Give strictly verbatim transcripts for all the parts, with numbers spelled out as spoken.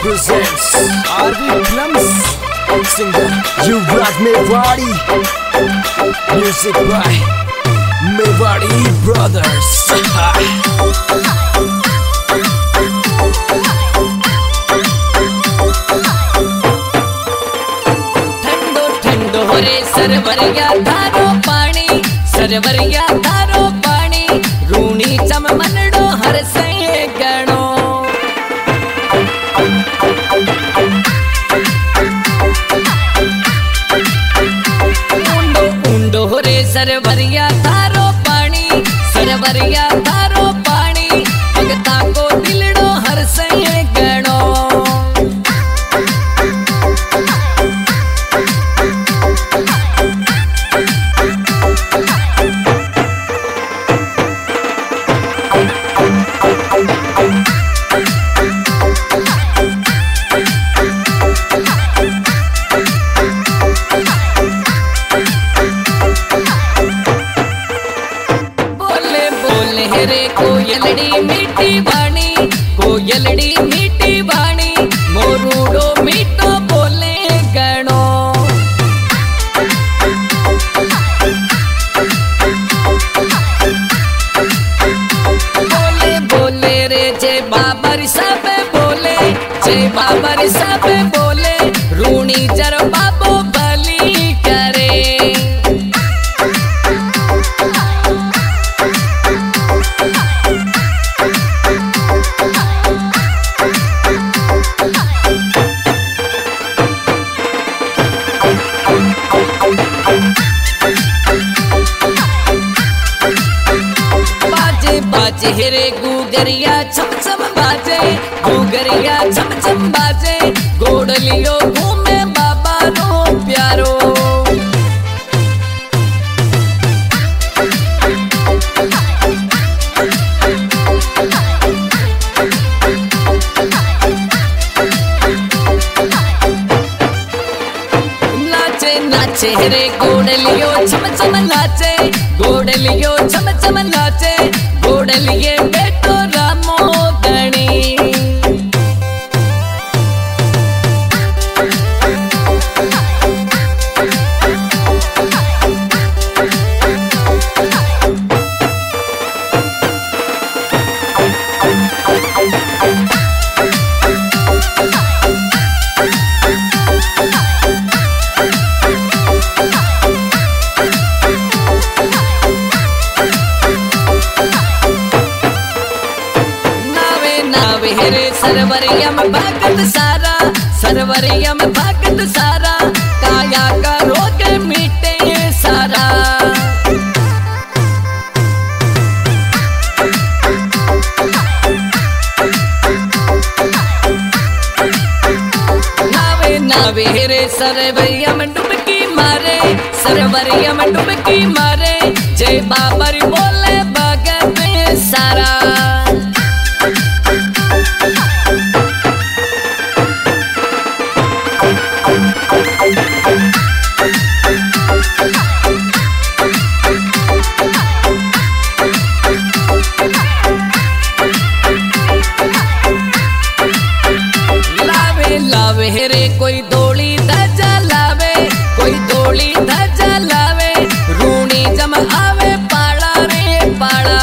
presents R V Films. Singer Yuvraj Mewari. Music by Mewari Brothers. ठंडो ठंडो रे सरवरिया धारो पानी, सरवरिया धारो पानी, रूणी चम मनडो हर से गणो। ऊंडो ऊंडो रे सरवरिया धारो पानी, सरवरिया धारो पानी, भगता को दिलडो हर से गणो। रे कोयलड़ी मीठी वाणी, कोयलड़ी मीठी वाणी, मोरूडो मीठो बोले गणो। बोले बोले रे जय बाबर सब बोले, जय बाबर सब बोले, रूणी जर बाबो बली करे। बाजे बाजे रे गुगरिया छम छम बाजे, गुगरिया छम छम बाजे, गोडलियो घूमे बाबा रो प्यारो। नाचे नाचे रे गोडलियो छम छम नाचे, गोडलियो छम छम नाचे, गोडलिये बेटो रामो दणी। रे सरवरिया में भगत सारा, सरवरिया में भगत सारा, काया का रोग मिटे सारा। नावे नावे रे सरवरिया में डुबकी मारे, सरवरिया में डुबकी मारे, जय बाबर बोले भगत सारा। लावे लावे रे कोई धोली धजा लावे, कोई धोली धजा लावे, रूणी जम आवे पाड़ा रे पाड़ा।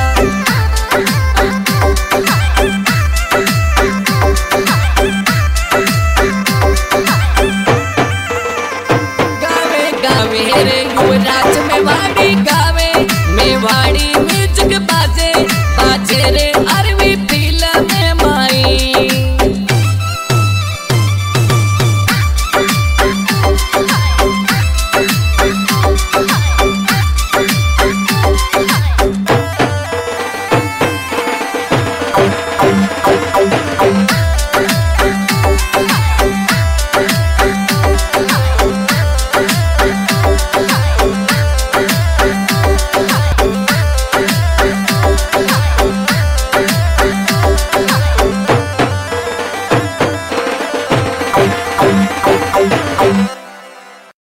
गावे गावे रे युवराज मेवाड़ी गावे, मेवाड़ी म्यूजिक बाजे, बाजे रे अरे